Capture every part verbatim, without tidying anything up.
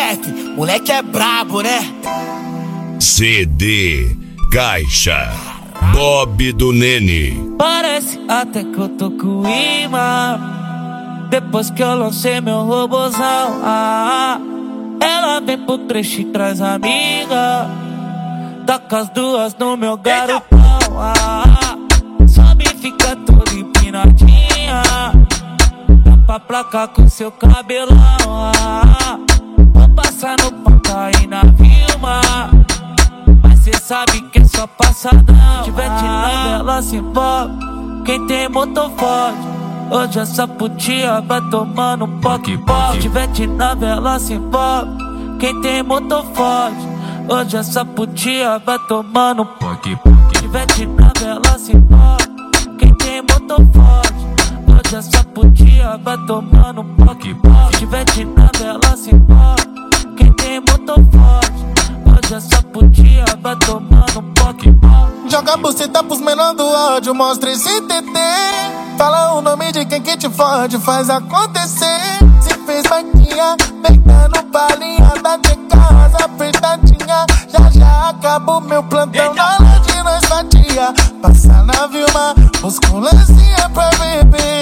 F, moleque é brabo, né? C D Caixa Bob do Nene. Parece até que eu tô com imã, depois que eu lancei meu robozão. Ah, ela vem pro trecho e traz amiga, taca as duas no meu garotão. Ah, sobe e fica toda empinadinha, tapa a placa com seu cabelão. Ah, vou passar no ponta aí na Vilma, mas cê sabe que é só passadão. Se tiver de nave, ela se envolve, quem tem motor forte. Hoje essa putinha vai tomando um poque-poque. Se tiver de nave, ela se envolve, quem tem motor forte. Hoje essa putinha vai tomando um poque-poque. Se tiver de nave, ela se envolve, quem tem motor forte. Hoje essa putinha vai tomando um poque-poque. Se tiver de nave, ela se envolve, quem tem motor forte. Hoje essa putinha vai tomando um poque-poque. Joga a buceta pros menor do ódio, mostra esse T T. Fala o nome de quem que te fode, faz acontecer. Se fez maquinha, peitando balinha da de casa apertadinha. Já já acaba o meu plantão, na hora de nós fatia. Passa na Vilma, busca um lancinha pra beber.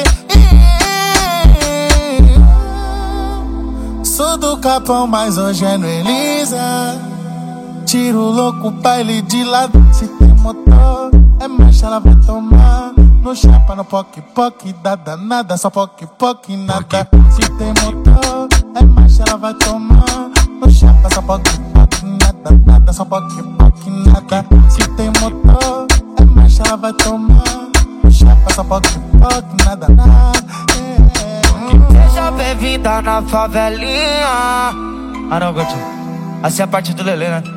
Sou do Capão, mas hoje é no Elisa. Tiro louco, baile de lado. Se tem motor, é marcha, ela vai tomar. No chapa, no poque-poque, dá danada, só poque-poque, nada. Se tem motor, é marcha, ela vai tomar. No chapa, só poque-poque, nada, nada, só poque-poque, nada. Se tem motor, é marcha, ela vai tomar. No chapa, só poque-poque, nada, nada. Seja bem-vinda na favelinha. Ah não, Gotinho, assim é a parte do Lelê, né?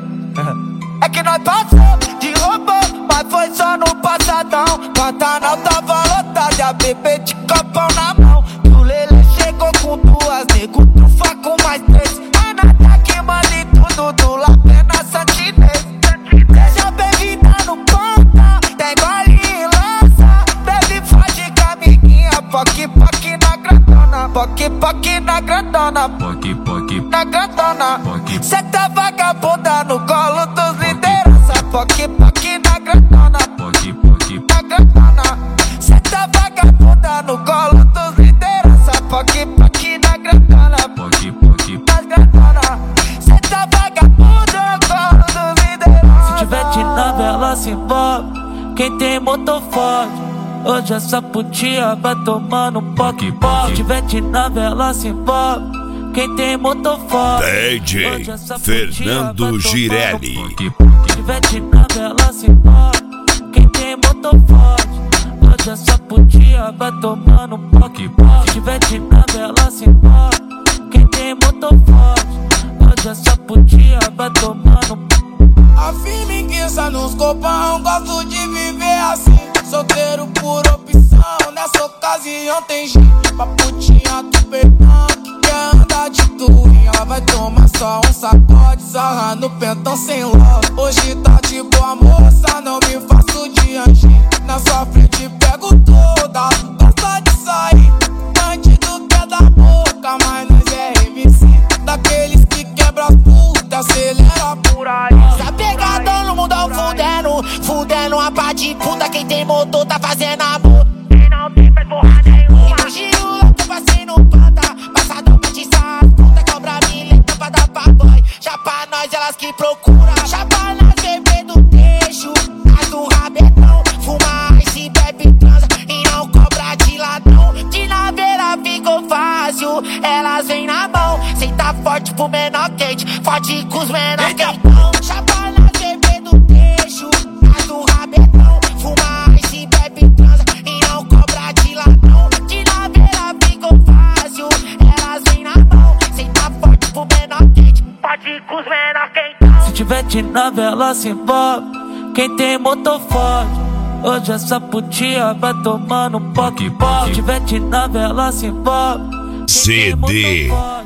É que nós passamos de robô, mas foi só no passadão. Pantanal tava lotado e a bebê de copão na mão. E o Lelê chegou com duas, nego trufa com mais três. É nada que manda em tudo do Lapena Santinês. Seja bem-vinda no ponta, tem gole e lança. Bebe forte com a amiguinha, poque poque na grandona. Poque poque na grandona, poque poque na grandona. Cê tá vagabunda no colo dos liderança. Poque poque na grandona, poque poque na grandona. Cê tá vagabunda no colo dos liderança. Poque poque na grandona, poque poque na grandona. Cê tá vagabunda no colo dos liderança. Se tiver de nave, ela se envolve, quem tem motor forte. Hoje essa putinha vai tomando um poque-poque. Se tiver de nave, ela se envolve, quem tem motor forte. D J Fernando Girelli. Se tiver de nave, ela se envolve, quem tem motor forte. Hoje essa putinha vai tomando um poque-poque. Se tiver de nave, ela se envolve, quem tem motor forte. Hoje essa putinha vai tomando um. A firmiguiça nos copão, gosto de viver assim. Solteiro por opção, nessa ocasião tem gente pra putinha do peitão que quer andar de touring. Ela vai tomar só um sacode, sarra no pentão sem love. Hoje tá de boa moça, não me faço de anjinho. Na sua frente pego toda, gosta de sair. Bandido quer da boca, mas nós é M C daqueles que quebra as putas, acelera por aí. Tá pegadão no mundão fudendo, fudendo a pá de puta. Quem tem motor tá fazendo amor, quem não tem faz porra nenhuma. Imagina o louco, passei no panta, passadão pra te sair. Puta cobra mileta pra dar pra boy. Já pra nós elas que procura, já pra nós bebê do trecho. Nós do rabetão, fuma e bebe transa e não cobra de ladrão. De naveira ficou fácil, elas vêm na mão. Cê tá forte pro menor quente, forte com os menor quentão. Já pra nós bebê do trecho, nós do rabetão, fuma e bebe transa e não cobra de ladrão. De naveira ficou fácil, elas vêm na mão. Cê tá forte pro menor quente, forte com os menor quentão. Se tiver de nave, ela se envolve, quem tem motor forte. Hoje essa putinha vai tomando um poque-poque. Se tiver de nave, ela se envolve, C D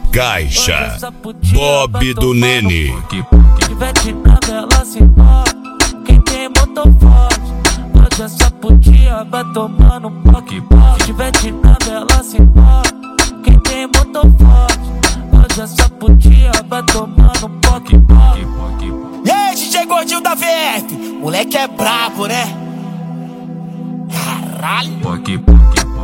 Caixa Bob do Nene. Se tiver de nave, ela se envolve, quem tem motor forte. Hoje essa putinha vai tomando um poque-poque. Se tiver de nave, ela se envolve, quem tem motor forte. Hoje essa putinha vai vai tomando poque, poque, poque. E aí, D J Gordinho da V F, moleque é brabo, né? Caralho. Poque, poque.